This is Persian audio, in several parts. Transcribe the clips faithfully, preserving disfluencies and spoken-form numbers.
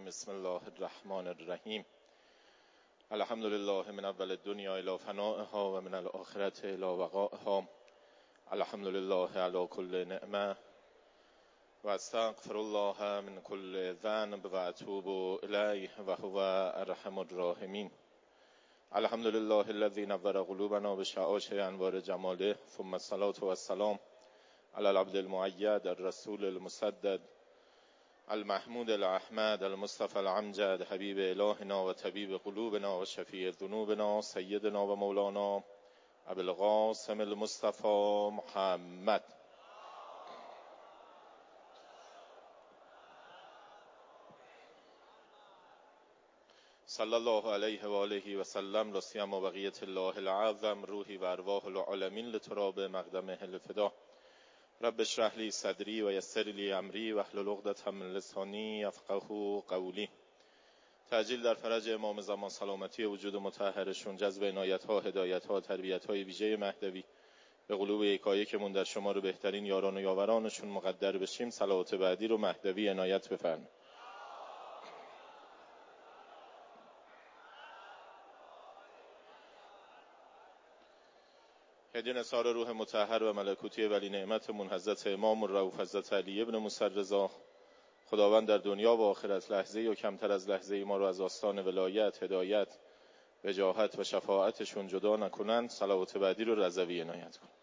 بسم الله الرحمن الرحیم. الحمد لله من اول الدنیا الی فنائها و من الاخرة الی بقائها. الحمد لله علی کل نعمه و استغفر الله من کل ذنب و اتوب الیه و هو ارحم الراحمین. الحمد لله الذی نور قلوبنا بشعاع انوار جماله، ثم الصلاة و السلام علی العبد المؤید الرسول المسدد المحمود الاحمد المصطفى الامجد حبیب الهنا و طبیب قلوبنا و شفیع ذنوبنا سیدنا و مولانا ابو القاسم المصطفى محمد. صلی الله علیه و آله و سلم. لا سیما بقیت الله العظم روحی و ارواح العالمین لتراب مقدمه الفدا. رب اشرح لی صدری و یسر لی امری و احلل عقدة من لسانی یفقهوا قولی. تعجیل در فرج امام زمان، سلامتی وجود مطهرشون، جذب عنایت‌ها، هدایت‌ها، تربیت‌های ویژه مهدوی به قلوب یکایکمون در شما رو بهترین یاران و یاورانشون مقدر بشیم. صلوات بعدی رو مهدوی عنایت بفرمایید. هدیه نثار روح مطهر و ملکوتی ولی نعمتمون حضرت امام الرؤوف حضرت علی ابن موسی رضا، خداوند در دنیا و آخرت لحظه و کمتر از لحظه ما رو از آستان ولایت، هدایت، وجاهت و شفاعتشون جدا نکنند. صلوات بعدی رو رضوی عنایت کن.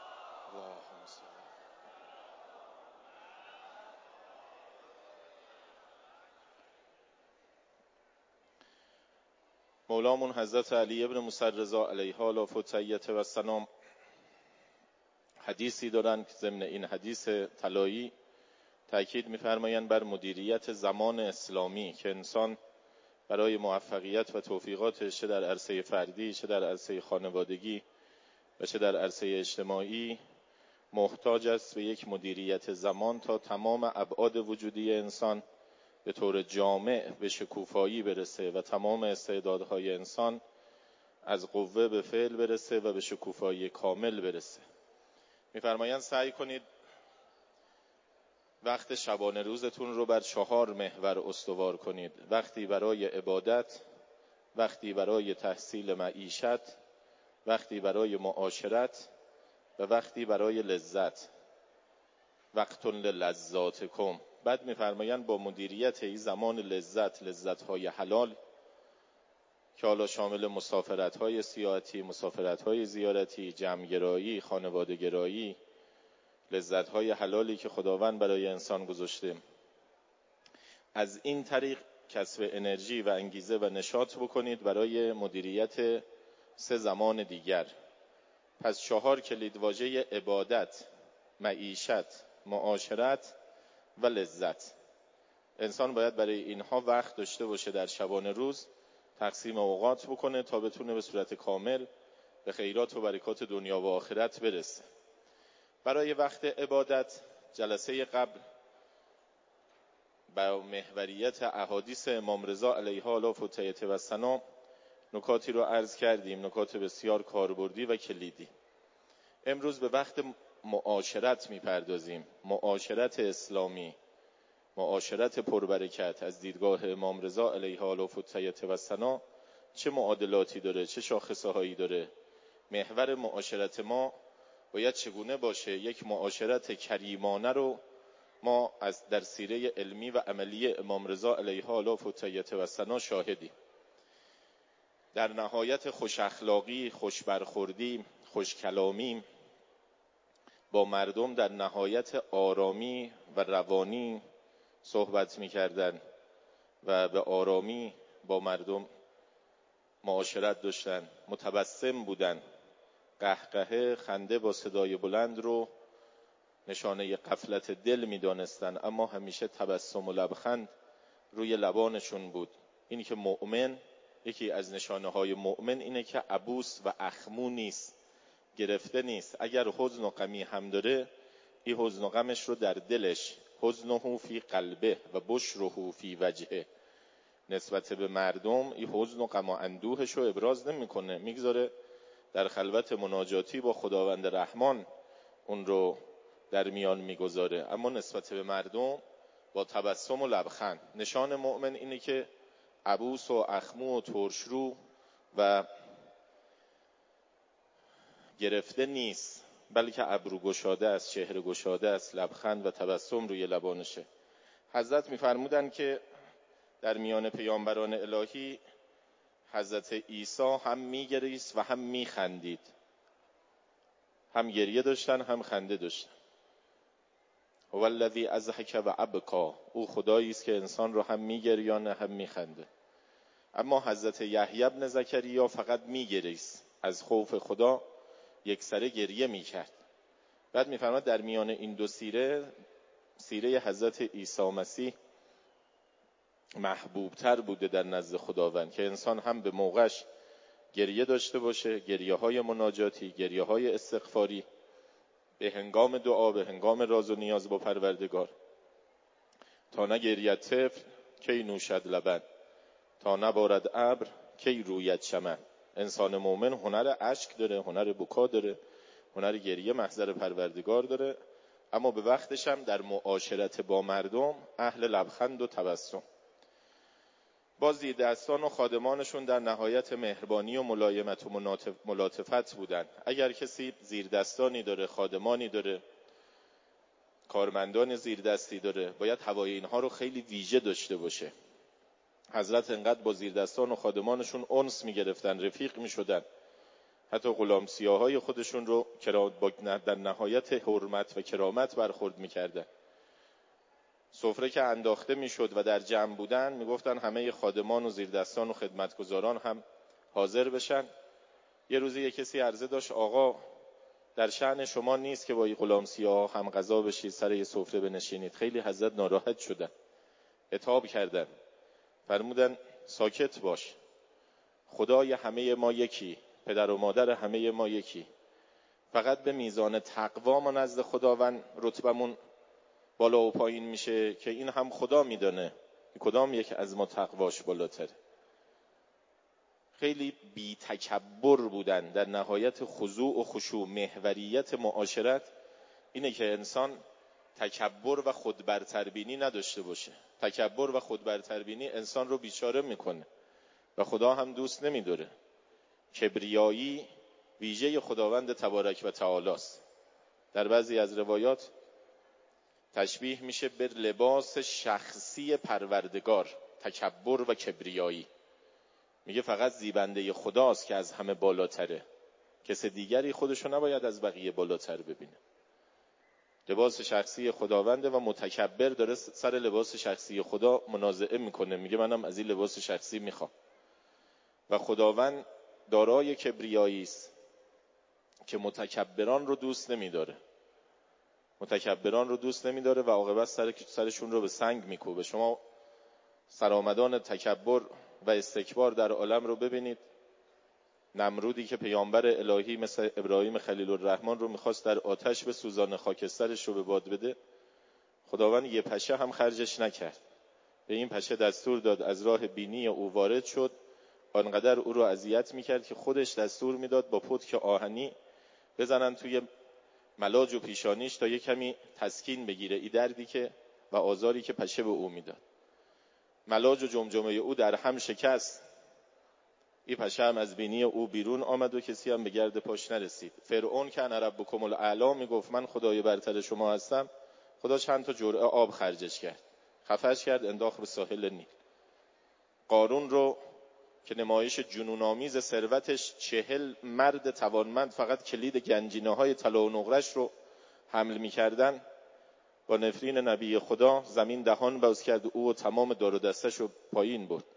مولامون حضرت علی ابن موسی رضا علیه الاف و تحیت و سلام حدیثی دارن که ضمن این حدیث طلایی تأکید می‌فرمایند بر مدیریت زمان اسلامی که انسان برای موفقیت و توفیقاتش چه در عرصه فردی، چه در عرصه خانوادگی و چه در عرصه اجتماعی محتاج است به یک مدیریت زمان تا تمام ابعاد وجودی انسان به طور جامع به شکوفایی برسه و تمام استعدادهای انسان از قوه به فعل برسه و به شکوفایی کامل برسه. می‌فرمایند سعی کنید وقت شبانه روزتون رو بر چهار محور استوار کنید: وقتی برای عبادت، وقتی برای تحصیل معیشت، وقتی برای معاشرت و وقتی برای لذت. وقت للذاتکم. بعد می‌فرمایند با مدیریت این زمان لذت، لذت‌های حلال که حالا شامل مسافرت‌های سیاحتی، مسافرت‌های زیارتی، جمع‌گرایی، خانواده‌گرایی، لذت‌های حلالی که خداوند برای انسان گذاشته، از این طریق کسب انرژی و انگیزه و نشاط بکنید برای مدیریت سه زمان دیگر. پس چهار کلیدواژه: عبادت، معیشت، معاشرت و لذت. انسان باید برای اینها وقت داشته باشه، در شبانه روز تقسیم اوقات بکنه تا بتونه به صورت کامل به خیرات و برکات دنیا و آخرت برسه. برای وقت عبادت جلسه قبل با محوریت احادیث امام رضا علیه الاف و تحیت و سنا نکاتی رو عرض کردیم، نکات بسیار کاربردی و کلیدی. امروز به وقت معاشرت میپردازیم. معاشرت اسلامی، معاشرت پربرکت از دیدگاه امام رضا علیه الاف و تحیت و سنا چه معادلاتی داره، چه شاخصه هایی داره؟ محور معاشرت ما باید چگونه باشه؟ یک معاشرت کریمانه رو ما از در سیره علمی و عملی امام رضا علیه الاف و تحیت و سنا شاهدیم. در نهایت خوش اخلاقی، خوش برخوردی، خوش کلامی با مردم، در نهایت آرامی و روانی صحبت می‌کردن و به آرامی با مردم معاشرت داشتن، متبسم بودن. قهقهه، خنده با صدای بلند رو نشانه غفلت دل می‌دانستن، اما همیشه تبسم و لبخند روی لبانشون بود. اینی که مؤمن، یکی از نشانه‌های مؤمن اینه که عبوس و اخمو نیست، گرفته نیست. اگر حزن و غمی هم داره، این حزن و غمش رو در دلش، حزنه فی قلبه و بشره فی وجهه، نسبت به مردم این حزن و غم و اندوهش رو ابراز نمی‌کنه، میگذاره در خلوت مناجاتی با خداوند رحمان اون رو در میان میگذاره، اما نسبت به مردم با تبسم و لبخند. نشان مؤمن اینه که عبوس و اخمو و ترشرو و گرفته نیست، بلکه ابرو گشاده است، چهره گشاده است، لبخند و تبسم روی لبانشه. حضرت می‌فرمودند که در میان پیامبران الهی حضرت عیسی هم می‌گریست و هم می‌خندید، هم گریه داشتن هم خنده داشتن. هو الذی اضحک و ابکی، او خدایی است که انسان رو هم می‌گریانه هم می‌خنده. اما حضرت یحیی بن زکریا فقط می‌گریست، از خوف خدا یک سره گریه می‌کرد. بعد می‌فرماد در میان این دو سیره، سیره حضرت عیسی مسیح محبوبتر بوده در نزد خداوند که انسان هم به موقعش گریه داشته باشه، گریه های مناجاتی، گریه های استغفاری، به هنگام دعا، به هنگام راز و نیاز با پروردگار. تا نگرید طفل کی نوشد لبن، تا نبارد ابر کی روید چمن. انسان مؤمن هنر اشک داره، هنر بکا داره، هنر گریه محضر پروردگار داره، اما به وقتش هم در معاشرت با مردم اهل لبخند و تبسم. با زیردستان و خادمانشون در نهایت مهربانی و ملایمت و ملاطفت بودن. اگر کسی زیردستانی داره، خادمانی داره، کارمندان زیردستی داره، باید هوای اینها رو خیلی ویژه داشته باشه. حضرت انقدر با زیردستان و خادمانشون انس میگرفتن، رفیق میشدن، حتی غلام سیاهای خودشون رو با در نهایت حرمت و کرامت برخورد میکردن. سفره که انداخته میشد و در جمع بودن، میگفتن همه خادمان و زیردستان و خدمتگزاران هم حاضر بشن. یه روزی یه کسی عرضه داشت آقا در شأن شما نیست که با این غلام سیاه هم غذا بشید، سر یه سفره بنشینید. خیلی حضرت ناراحت شدن، عتاب کردن، فرمودن ساکت باش، خدای همه ما یکی، پدر و مادر همه ما یکی، فقط به میزان تقوا ما نزد خداوند رتبمون بالا و پایین میشه که این هم خدا میدانه کدام یک از ما تقواش بالاتره. خیلی بی تکبر بودن. در نهایت خضوع و خشوع. محوریت معاشرت اینه که انسان تکبر و خودبرتربینی نداشته باشه. تکبر و خودبرتربینی انسان رو بیچاره میکنه و خدا هم دوست نمیداره. کبریایی ویژه خداوند تبارک و تعالی است. در بعضی از روایات تشبیه میشه به لباس شخصی پروردگار، تکبر و کبریایی. میگه فقط زیبنده خداست که از همه بالاتره، کس دیگری خودشو نباید از بقیه بالاتر ببینه. لباس شخصی خداونده و متکبر داره سر لباس شخصی خدا منازعه میکنه، میگه منم از این لباس شخصی میخوام. و خداوند دارای کبریایی است که متکبران رو دوست نمیداره. متکبران رو دوست نمیداره و عاقبت سر سرشون رو به سنگ میکوبه. شما سرآمدان تکبر و استکبار در عالم رو ببینید. نمرودی که پیامبر الهی مثل ابراهیم خلیل الرحمن رو میخواست در آتش به سوزان خاکسترش رو به باد بده، خداوند یه پشه هم خرجش نکرد. به این پشه دستور داد از راه بینی او وارد شد. آنقدر او رو اذیت میکرد که خودش دستور میداد با پتک آهنی بزنن توی ملاج و پیشانیش تا یه کمی تسکین بگیره این دردی که و آزاری که پشه به او میداد. ملاج و جمجمه او در هم شکست. این پشه هم از بینی او بیرون آمد و کسی هم به گرد پاش نرسید. فرعون که انا ربکم الاعلی میگفت من خدای برتر شما هستم، خدا چند تا جرعه آب خرجش کرد، خفش کرد، انداخت به ساحل نیل. قارون رو که نمایش جنون‌آمیز ثروتش چهل مرد توانمند فقط کلید گنجینه‌های طلا و نقره‌اش رو حمل می‌کردن، با نفرین نبی خدا زمین دهان باز کرد او و تمام دار و دستش رو پایین برد.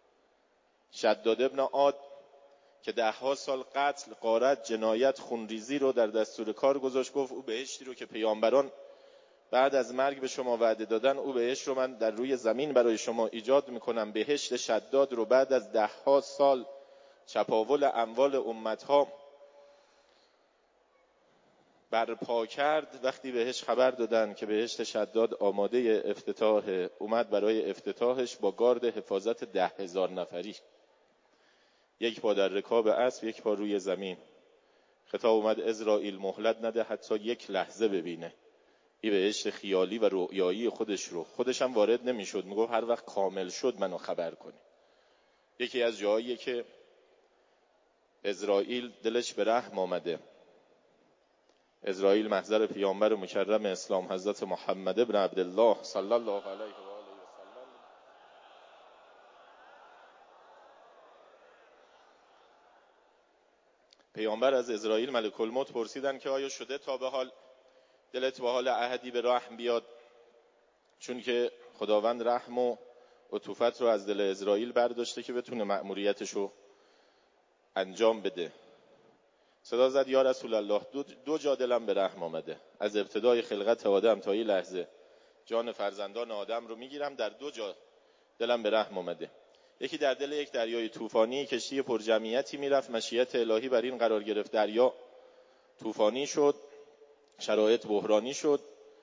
شداد ابن عاد که ده ها سال قتل، غارت، جنایت، خونریزی رو در دستور کار گذاشت، گفت او بهشتی رو که پیامبران بعد از مرگ به شما وعده دادن، او بهشت رو من در روی زمین برای شما ایجاد میکنم. بهشت شداد رو بعد از ده ها سال چپاول اموال امتها برپا کرد. وقتی بهش خبر دادن که بهشت شداد آماده افتتاح، اومد برای افتتاحش با گارد حفاظت ده هزار نفری، یک پا در رکاب اسب، یک پا روی زمین. خطاب اومد عزرائیل مهلت نده حتی یک لحظه ببینه. این بهشت خیالی و رؤیایی خودش رو خودش هم وارد نمیشد، میگفت هر وقت کامل شد منو خبر کنی. یکی از جاهایی که عزرائیل دلش به رحم آمده، عزرائیل محضر پیامبر مکرم اسلام حضرت محمد ابن عبدالله صلی الله علیه و آله و سلم، پیامبر از عزرائیل ملک الموت پرسیدن که آیا شده تا به حال دلت به حال احدی به رحم بیاد؟ چون که خداوند رحم و عطوفت رو از دل عزرائیل برداشته که بتونه مأموریتش رو انجام بده. صدا زد یا رسول الله، دو, دو جا دلم به رحم آمده. از ابتدای خلقت آدم تا این لحظه جان فرزندان آدم رو میگیرم، در دو جا دلم به رحم آمده. یکی در دل یک دریای طوفانی، کشتی پر جمعیتی میرفت، مشیت الهی بر این قرار گرفت، دریا طوفانی شد، شرایط بحرانی شد،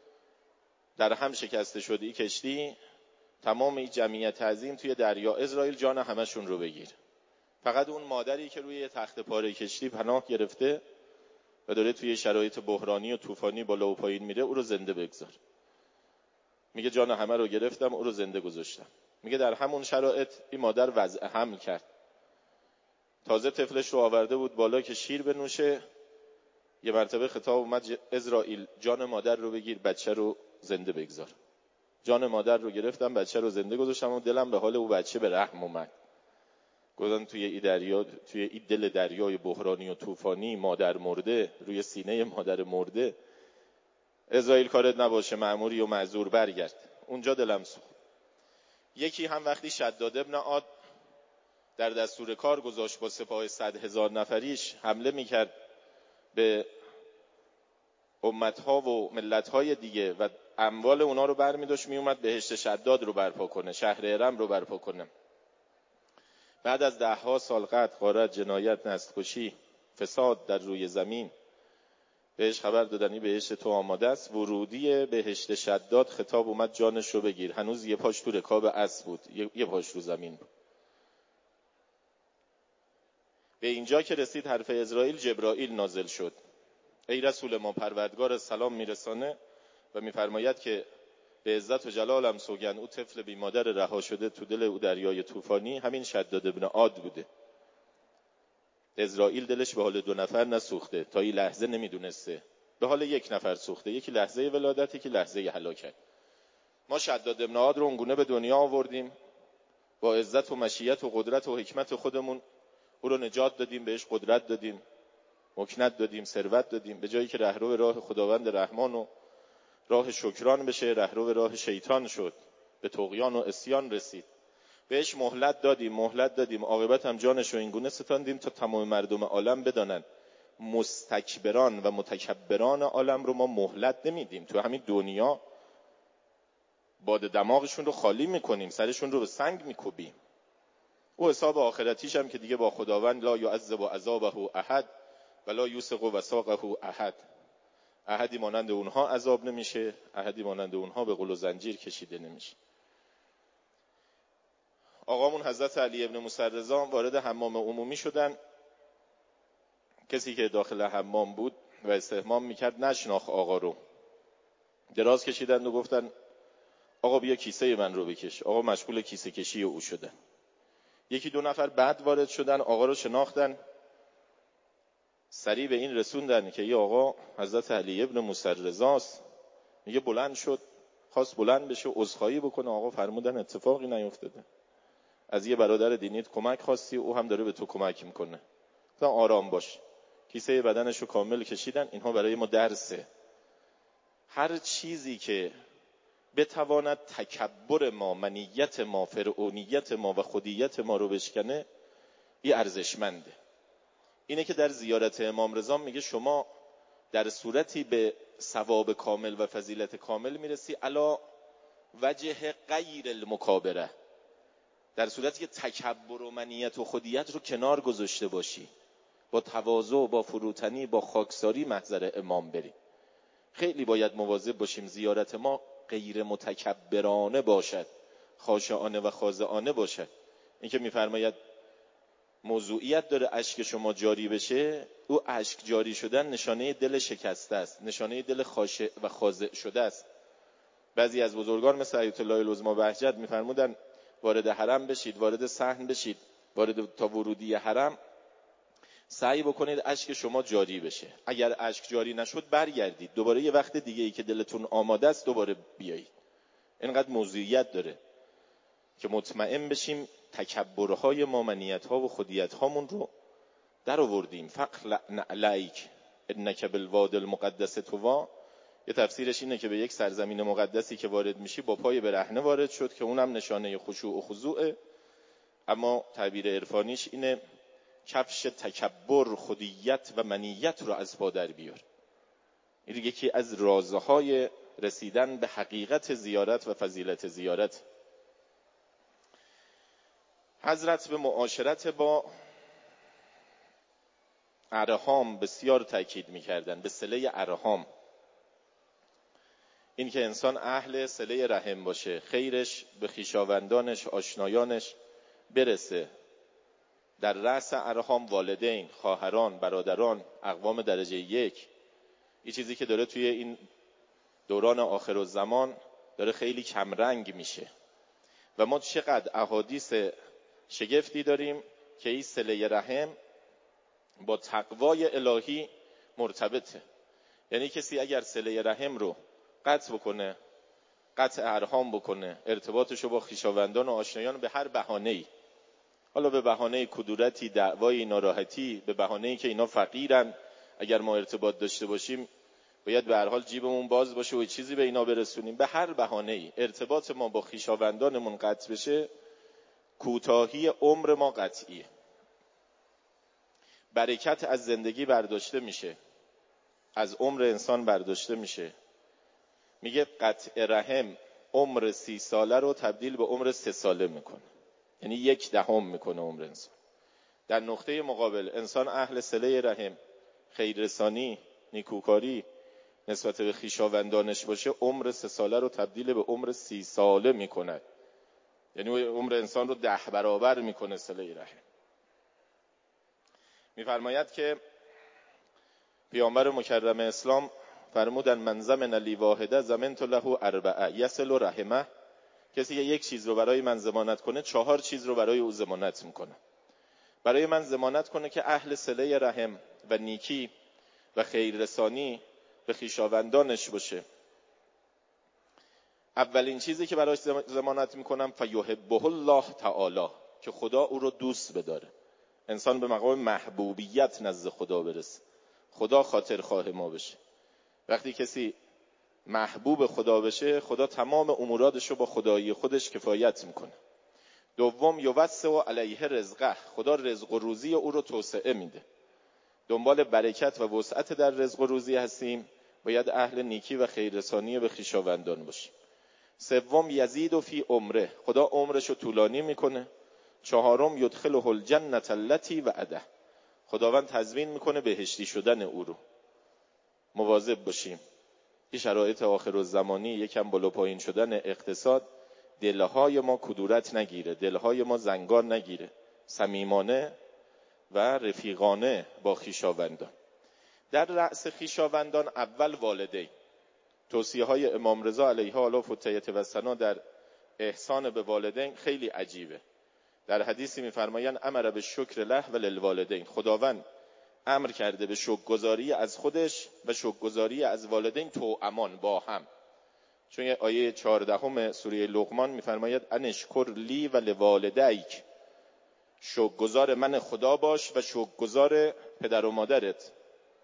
در هم شکسته شد این کشتی، تمام این جمعیت عظیم توی دریا. عزرائیل جان همشون رو بگیر، فقط اون مادری که روی تخت پاره کشتی پناه گرفته و داره توی شرایط بحرانی و طوفانی بالا و پایین میره، او رو زنده بگذار. میگه جان همه رو گرفتم، او رو زنده گذاشتم. میگه در همون شرایط این مادر وضع حمل کرد، تازه طفلش رو آورده بود بالا که شیر بنوشه. یه مرتبه خطاب اومد عزرائیل جان مادر رو بگیر، بچه رو زنده بگذار. جان مادر رو گرفتم، بچه رو زنده گذاشتم و دلم به حال او بچه به رحم اومد. گفتن توی این دریا، توی این دل دریای بحرانی و طوفانی، مادر مرده، روی سینه مادر مرده. عزرائیل کارت نباشه، مأموری و معذور، برگرد. اونجا دلم سوخت. یکی هم وقتی شداد ابن عاد در دستور کار گذاشت با سپاه صد هزار نفریش حمله میکرد به امتها و ملتهای دیگه و اموال اونا رو برمی داشت میومد بهشت شداد رو برپا کنه، شهر ارم رو برپا کنه. بعد از ده ها سال قتل، غارت، جنایت، نسل‌کشی، فساد در روی زمین، بهش خبر دادنی بهشت تو آماده است. ورودی بهشت شداد خطاب اومد جانش رو بگیر. هنوز یه پاش تو رکاب اسب بود، یه پاش رو زمین بود. به اینجا که رسید حرف عزرائیل، جبرائیل نازل شد. ای رسول ما، پروردگار سلام میرسانه و میفرماید که به عزت و جلالم سوگند او طفل بی مادر رها شده تو دل او دریای طوفانی همین شداد ابن عاد بوده. عزرائیل دلش به حال دو نفر نسوخته، تا این لحظه نمیدونسته. به حال یک نفر سوخته، یکی لحظه ولادت، یکی لحظه هلاکت. ما شداد ابن عاد رو اونگونه به دنیا آوردیم، با عزت و مشیت و قدرت و حکمت خودمون او رو نجات دادیم، بهش قدرت دادیم، مکنت دادیم، ثروت دادیم. به جایی که رهرو راه خداوند رحمان و راه شکران بشه، رهرو راه شیطان شد، به طغیان و عصیان رسید. بهش مهلت دادیم مهلت دادیم عاقبت هم جانش رو اینگونه ستاندیم تا تمام مردم عالم بدانن مستکبران و متکبران عالم رو ما مهلت نمیدیم. تو همین دنیا باد دماغشون رو خالی میکنیم، سرشون رو به سنگ میکوبیم. او حساب آخرتیش هم که دیگه با خداوند لا یعذب عذابه احد ولا یوثق وثاقه احد، احدی مانند اونها عذاب نمیشه، احدی مانند اونها به غل و زنجیر کشیده نمیشه. آقامون حضرت علی ابن موسی رضا وارد حمام عمومی شدن. کسی که داخل حمام بود و استحمام میکرد نشناخت آقا رو. دراز کشیدند و گفتن آقا بیا کیسه من رو بکش. آقا مشغول کیسه کشی او شدن. یکی دو نفر بعد وارد شدن، آقا رو شناختن، سریع به این رسوندن که ای آقا حضرت علی ابن موسی رضا است. میگه بلند شد، خواست بلند بشه عذرخواهی بکنه. آقا فرمودن اتفاقی نیفتاده، از یه برادر دینیت کمک خواستی، او هم داره به تو کمک میکنه، تا آرام باش. کیسه بدنش رو کامل کشیدن. اینها برای ما درسه. هر چیزی که بتواند تکبر ما، منیت ما، فرعونیت ما و خودیت ما رو بشکنه، این ارزشمنده. اینه که در زیارت امام رضا میگه شما در صورتی به ثواب کامل و فضیلت کامل میرسی علا وجه غیر المکابره، در صورتی که تکبر و منیت و خودیت رو کنار گذاشته باشی، با تواضع، با فروتنی، با خاکساری محضر امام بری. خیلی باید مواظب باشیم زیارت ما غیر متکبرانه باشد، خاشعانه و خاضعانه باشد. این که میفرماید موضوعیت داره اشک شما جاری بشه، او اشک جاری شدن نشانه دل شکسته است، نشانه دل خاشع و خاضع شده است. بعضی از بزرگان مثل آیت الله العظمی بهجت میفرمودن وارد حرم بشید، وارد صحن بشید، وارد تا ورودی حرم سعی بکنید اشک شما جاری بشه. اگر اشک جاری نشد برگردید، دوباره یه وقت دیگه ای که دلتون آماده است دوباره بیایید. اینقدر موضوعیت داره که مطمئن بشیم تکبرهای ما، منیت‌ها و خودیت‌هامون رو در آوردیم. فقل نعلیک انک بالواد المقدس طوی، یه تفسیرش اینه که به یک سرزمین مقدسی که وارد میشی با پای برهنه وارد شد، که اونم نشانه خشوع و خضوعه. اما تعبیر عرفانیش اینه کفش تکبر، خودیت و منیت رو از پا در بیار. این یکی از رازهای رسیدن به حقیقت زیارت و فضیلت زیارت. حضرت به معاشرت با ارحام بسیار تاکید می‌کردن، به صله ارحام. این که انسان اهل صله رحم باشه، خیرش به خویشاوندانش، آشنایانش برسه. در رأس ارحام والدین، خواهران، برادران، اقوام درجه یک. این چیزی که داره توی این دوران آخرالزمان داره خیلی کمرنگ میشه و ما چقدر احادیث شگفتی داریم که این صله رحم با تقوای الهی مرتبطه. یعنی کسی اگر صله رحم رو قطع بکنه، قطع ارحام بکنه، ارتباطشو با خویشاوندان و آشنایان به هر بهانه‌ای، حالا به بهانه کدورتی، دعوای، ناراحتی، به بهانه‌ای که اینا فقیرن، اگر ما ارتباط داشته باشیم باید به هر حال جیبمون باز باشه و چیزی به اینا برسونیم، به هر بهانه‌ای ارتباط ما با خویشاوندانمون قطع بشه، کوتاهی عمر ما قطعیه. برکت از زندگی برداشته میشه، از عمر انسان برداشته میشه. میگه قطع رحم عمر سی ساله رو تبدیل به عمر سه ساله میکنه، یعنی یک دهم میکنه عمر انسان. در نقطه مقابل انسان اهل صله رحم، خیررسانی، نیکوکاری نسبت به خویشاوندانش باشه، عمر سه ساله رو تبدیل به عمر سی ساله میکنه، یعنی عمر انسان رو ده برابر میکنه صله رحم. میفرماید که پیامبر مکرم اسلام فرمودن من زمن لی واحده زمنت له اربعه یصل رحمه، کسی که یک چیز رو برای من ضمانت کنه چهار چیز رو برای او ضمانت میکنه. برای من ضمانت کنه که اهل صله رحم و نیکی و خیررسانی به خویشاوندانش باشه. اولین چیزی که براش ضمانت میکنم فیحبه الله تعالی، که خدا او رو دوست بداره. انسان به مقام محبوبیت نزد خدا برسه، خدا خاطر خواه ما بشه. وقتی کسی محبوب خدا بشه، خدا تمام اموراتش رو با خدایی خودش کفایت میکنه. دوم یوسع علیه رزقه، خدا رزق و روزی او رو توسعه میده. دنبال برکت و وسعت در رزق و روزی هستیم، باید اهل نیکی و خیررسانی به خویشاوندان باشیم. سوم یزید فی عمره، خدا عمرش رو طولانی میکنه. چهارم یدخله الجنة التي وعده، خداوند تضمین میکنه بهشتی شدن او رو. مواظب باشیم. این شرایط آخرالزمانی، یکم بالا پایین شدن اقتصاد، دلهای ما کدورت نگیره، دلهای ما زنگار نگیره، صمیمانه و رفیقانه با خویشاوندان. در رأس خویشاوندان اول والدین. توصیه های امام رضا علیه آلاف و تیتوسنا در احسان به والدین خیلی عجیبه. در حدیثی میفرمایند امر به شکر له و للوالدین، خداوند امر کرده به شکرگزاری از خودش و شکرگزاری از والدین توامان با هم. چون آیه چهاردهم سوره لقمان میفرماید انشکر لی و لوالدیک، شکرگزار من خدا باش و شکرگزار پدر و مادرت.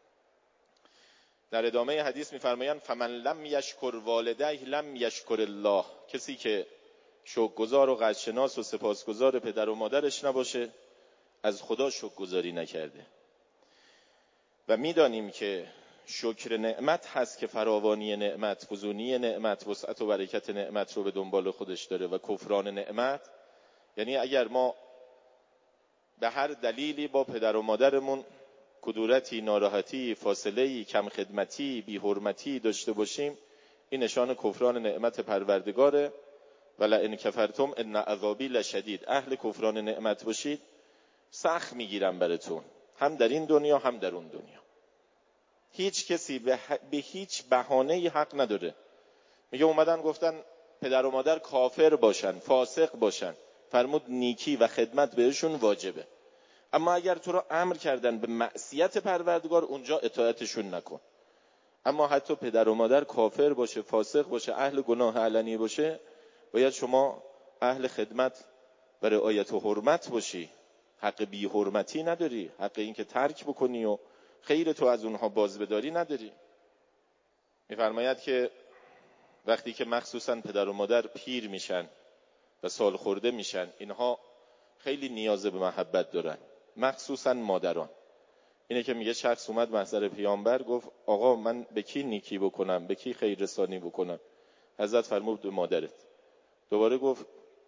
در ادامه حدیث میفرمایند فمن لم یشکر والدیه لم یشکر الله، کسی که شکرگزار و قدرشناس و سپاسگزار پدر و مادرش نباشه از خدا شکرگزاری نکرده. و میدانیم که شکر نعمت هست که فراوانی نعمت، فزونی نعمت، وسعت و برکت نعمت رو به دنبال خودش داره. و کفران نعمت یعنی اگر ما به هر دلیلی با پدر و مادرمون کدورتی، ناراحتی، فاصله‌ای، کم خدمتی، بی حرمتی داشته باشیم، این نشان کفران نعمت پروردگاره. ولئن کفرتم ان عذابی لشدید، اهل کفران نعمت باشید سخت میگیرم براتون، هم در این دنیا هم در اون دنیا. هیچ کسی به, ح... به هیچ بهانه‌ای حق نداره. میگه اومدن گفتن پدر و مادر کافر باشن، فاسق باشن، فرمود نیکی و خدمت بهشون واجبه، اما اگر تو رو امر کردن به معصیت پروردگار اونجا اطاعتشون نکن. اما حتی پدر و مادر کافر باشه، فاسق باشه، اهل گناه علنی باشه، باید شما اهل خدمت و رعایت و حرمت باشی. حق بی حرمتی نداری، حق این که ترک بکنی و خیر تو از اونها باز بداری نداری. میفرماید که وقتی که مخصوصا پدر و مادر پیر میشن و سال خورده میشن، اینها خیلی نیاز به محبت دارن، مخصوصا مادران. اینه که میگه شخص اومد محضر پیامبر گفت آقا من به کی نیکی بکنم، به کی خیر رسانی بکنم؟ حضرت فرمود به مادرت. دوباره گفت،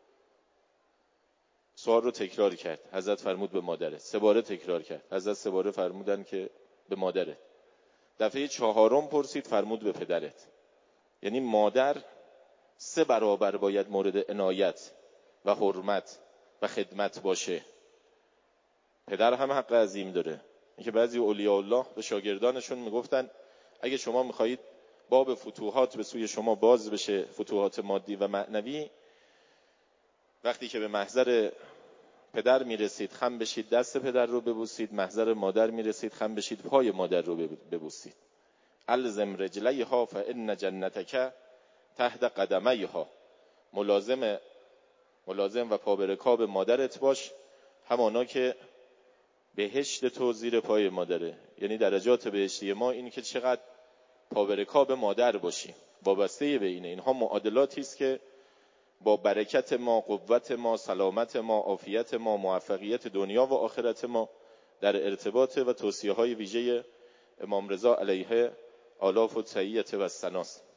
سوال رو تکرار کرد، حضرت فرمود به مادرت. سه باره تکرار کرد، حضرت سه باره فرمودن که به مادرت. دفعه چهارم پرسید، فرمود به پدرت. یعنی مادر سه برابر باید مورد عنایت و حرمت و خدمت باشه. پدر هم حق عظیم داره. اینکه بعضی اولیاء الله به شاگردانشون میگفتن اگه شما میخواهید باب فتوحات به سوی شما باز بشه، فتوحات مادی و معنوی، وقتی که به محضر پدر میرسید خم بشید دست پدر رو ببوسید، محضر مادر میرسید خم بشید پای مادر رو ببوسید. الزم رجلیها فان جنتک تحت قدمیها. ملازم ملازم و پابرکاب مادرت باش، همانا که بهشت تو زیر پای مادره. یعنی درجات بهشتی ما این که چقدر پابرکاب مادر باشیم، وابسته به اینه. اینها معادلاتی است که با برکت ما، قوت ما، سلامت ما، عافیت ما، موفقیت دنیا و آخرت ما در ارتباط و توصیه های ویژه امام رضا علیه آلاف و تحییت و سناست.